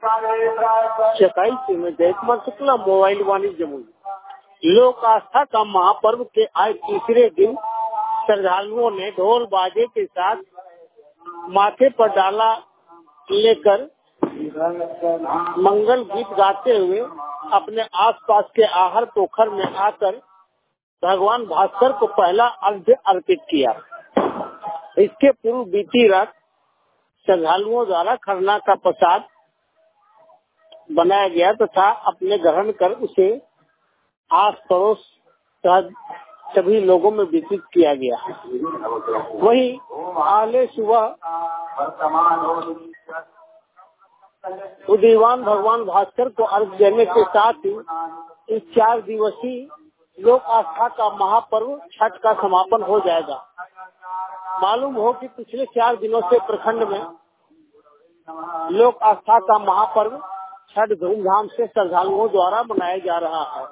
चकाई से में जयकुमार शुक्ला, मोबाइल वाणिज्य जमुई। लोक आस्था का महापर्व के आज तीसरे दिन श्रद्धालुओं ने ढोल बाजे के साथ माथे पर डाला लेकर मंगल गीत गाते हुए अपने आसपास के आहर पोखर में आकर भगवान भास्कर को पहला अर्घ्य अर्पित किया। इसके पूर्व बीती रात श्रद्धालुओं द्वारा खरना का प्रसाद बनाया गया तथा अपने ग्रहण कर उसे आस पड़ोस सभी लोगों में वितरित किया गया। वहीं आले सुबह उदीवान भगवान भास्कर को अर्घ्य देने के साथ ही इस 4 दिवसीय लोक आस्था का महापर्व छठ का समापन हो जाएगा। मालूम हो कि पिछले 4 दिनों से प्रखंड में लोक आस्था का महापर्व छठ धूमधाम से श्रद्धालुओं द्वारा मनाया जा रहा है।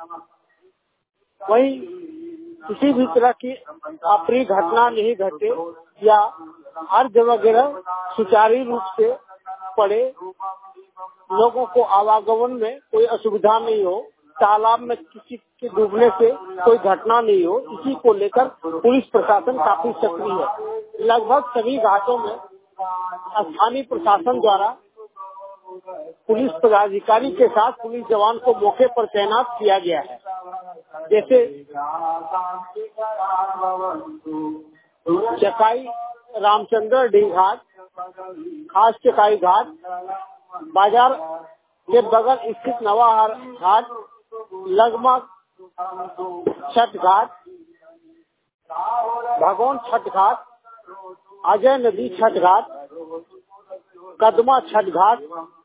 वहीं किसी भी तरह की अप्रिय घटना नहीं घटे या अर्घ्य वगैरह सुचारू रूप से पड़े, लोगों को आवागमन में कोई असुविधा नहीं हो, तालाब में किसी के डूबने से कोई घटना नहीं हो, इसी को लेकर पुलिस प्रशासन काफी सक्रिय है। लगभग सभी घाटों में स्थानीय प्रशासन द्वारा पुलिस पदाधिकारी के साथ पुलिस जवान को मौके पर तैनात किया गया है। जैसे चकाई रामचंद्र डी घाट, खास चकाई घाट, बाजार के बगल स्थित नवाहार घाट, लगमग छठ घाट, भगवान छठ घाट, अजय नदी छठ घाट, कदमा छठ घाट,